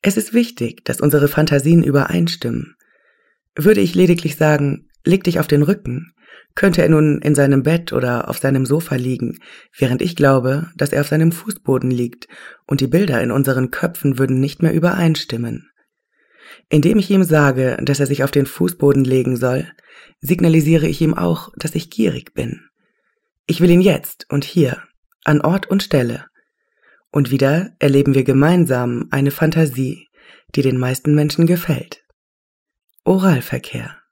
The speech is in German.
Es ist wichtig, dass unsere Fantasien übereinstimmen. Würde ich lediglich sagen, leg dich auf den Rücken, könnte er nun in seinem Bett oder auf seinem Sofa liegen, während ich glaube, dass er auf seinem Fußboden liegt, und die Bilder in unseren Köpfen würden nicht mehr übereinstimmen. Indem ich ihm sage, dass er sich auf den Fußboden legen soll, signalisiere ich ihm auch, dass ich gierig bin. Ich will ihn jetzt und hier, an Ort und Stelle. Und wieder erleben wir gemeinsam eine Fantasie, die den meisten Menschen gefällt. Oralverkehr.